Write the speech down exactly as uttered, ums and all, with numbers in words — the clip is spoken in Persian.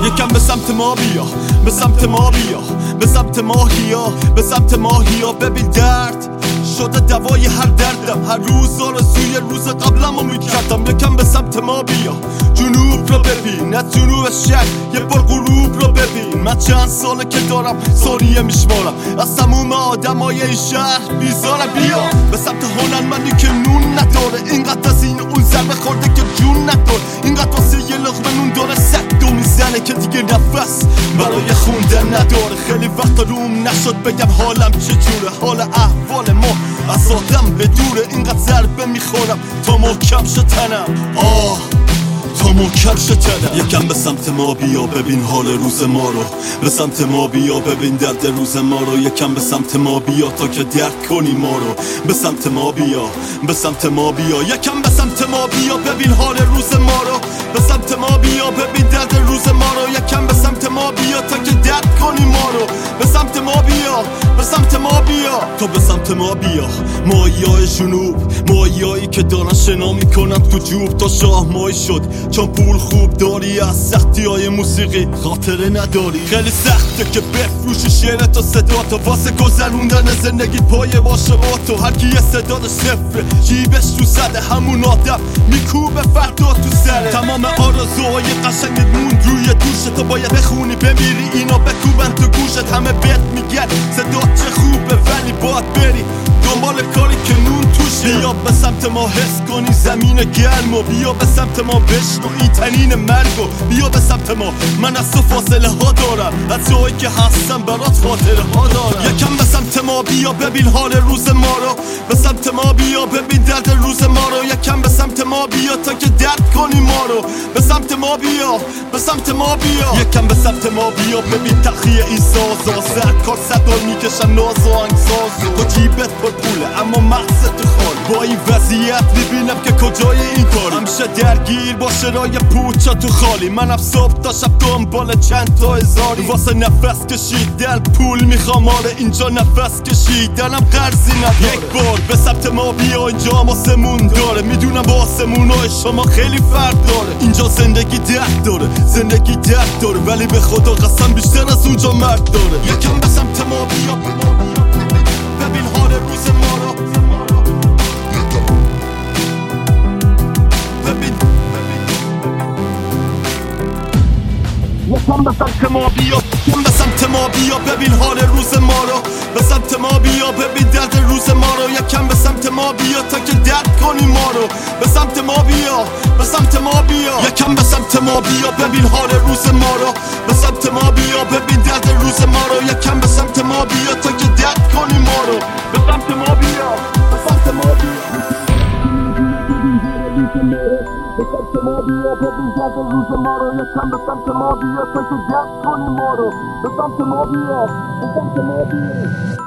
یکم به سمت ما بیا، به سمت ما بیا، به سمت ماهیا، به سمت ماهیا. ببین درد شده دوای هر دردم، هر روز آرزوی روز قبلمو میکردم. یکم به سمت ما بیا، جنوب رو ببین، نه جنوب شهر، یه بار غروب رو ببین. من چند ساله که دارم ثانیه میشمارم، از تموم آدمای این شهر بیزارم. بیا به سمت هنرمندی که نون نداره، اینقدر از این اون ضربه خورده که جون نداره، اینقدر واسه یه لقمه نون داره صد دو میزنه که دیگه نفس برای خوندن نداره. خیلی وقت روم نشد بگم حالم چجوره، حال احوال ما از آدم به دوره. اینقدر ضربه میخورم تا محکم شد تنم، آه تا محکم شد تنم. یکم به سمت ما بیا، ببین حال روز ما رو، به سمت ما بیا، ببین درد روز ما رو. یکم به سمت ما بیا تا که درک کنی ما رو، به سمت ما بیا، به سمت ما بیا. یکم به سمت ما بیا، ببین حال روز ما رو، به سمت ما بیا، ببین درد روز ما رو. یکم به سمت ما بیا تا که درک کنی ما رو، به سمت ما بیا، به سمت ما بیا. تو به سمت ما بیا، ماهیای جنوب، ماهیایی که دارن شنا میکنن تو جوب. تا شاه ماهی شد چون پول خوب داری، از سختی های موسیقی خاطره نداری. خیلی سخته که بفروشی شعرت و صدا تو، واسه گذروندن زندگی پای باشه با تو. هر کی یه صدادش صفره، جیبش تو صده، همون آدم میکوبه فردا تو سره. تمام آرزوهای قشنگت موند روی دوشت، تو باید بخونی بمیری اینا بکوبن تو گوشت. همه بهت میگن صدا چه خوبه ولی باید بری دنبال کاری که نون توشه. بیا به سمت ما حس کنی زمین گرمو، بیا به سمت ما بشنو این تنین مرگو. بیا به سمت ما، من از تو فاصله ها دارم، از جایی که هستم برات خاطره ها دارم. یکم به سمت ما بیا، ببین حال روز ما رو، به سمت ما بیا، ببین درد روز ما رو. یکم به سمت ما بیا تا که درد کنی ما رو، به سمت ما بیا، به سمت ما بیا. یکم به سمت ما بیا، ببین تخیه این سازا، سرکار صدار میکشن ناز و انگسازو. تو جیبت پر پوله اما مغزت خال، با این وضعیت میبینم که کجای این کار. همیشه درگیر با شرای پوچا تو خالی، منم صبح تا شب دنبال چند تا هزاری. واسه نفس کشیدن پول میخوام، آره اینجا نفس کشیدنم قرضی نداره. یک بار به سمت ما بیا، اینجا آسمون داره، میدونم با آسمونای شما خیلی فرق داره. اینجا زندگی درد داره، زندگی درد داره، ولی به خدا قسم بیشتر از اونجا مرد داره. یکم به سمت ما بیا، ببین حال روز ما رو، ببین یکم به سمت ما بیا، یکم به سمت ما بیا، ببین حال روز ما رو، به سمت ما بیا، ببین درد روز ما رو. یکم به سمت ما بیا تا که درد کنی ما رو، به سمت ما بیا، به سمت ما بیا. یکم به سمت ما بیا، ببین حال روز ما رو، به سمت ما بیا، ببین درد روز ما رو. یکم به سمت ما بیا تا که درد کنی ما رو، به سمت ما بیا، به سمت ما بیا. به سمت ما بیا، ببین درد روز ما رو. یکم به سمت ما بیا تا که درد کنی ما رو، به سمت ما بیا، به سمت ما بیا.